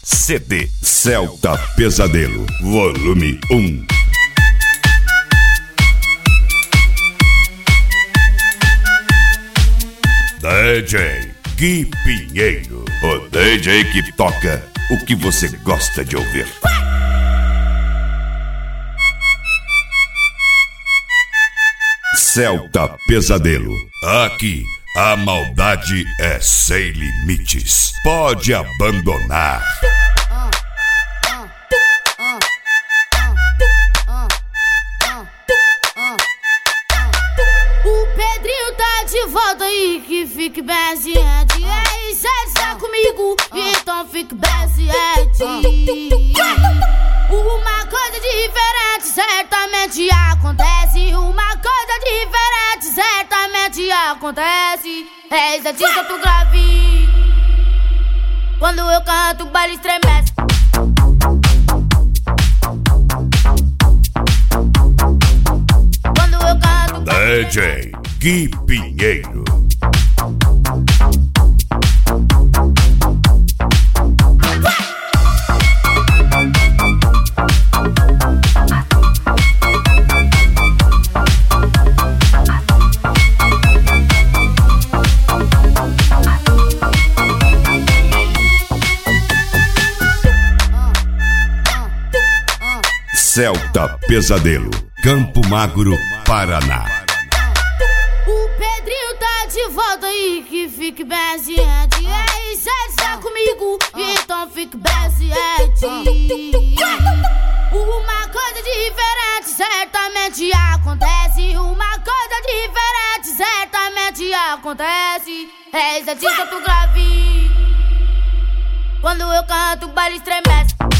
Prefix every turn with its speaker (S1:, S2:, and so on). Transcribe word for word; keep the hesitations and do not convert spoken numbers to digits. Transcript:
S1: C D Celta Pesadelo, volume um. D J Gui Pinheiro, o D J que toca o que você gosta de ouvir. Celta Pesadelo, aqui a maldade é sem limites. Pode abandonar.
S2: O Pedrinho tá de volta aí, que fique bem ciente. Ei, cê está comigo, então fique bem ciente. Uma coisa diferente certamente acontece. Uma coisa diferente certamente acontece. Eis a tinta do grave. Quando eu canto, o baile estremece. Quando eu canto,
S1: D J Gui Pinheiro. Celta Pesadelo, Campo Magro, Paraná.
S2: O Pedrinho tá de volta aí, que fique bem ciente. Ei, cê está comigo, então fique bem ciente. Uma coisa diferente certamente acontece. Uma coisa diferente certamente acontece. Eis a tinta do grave. Quando eu canto, o baile estremece.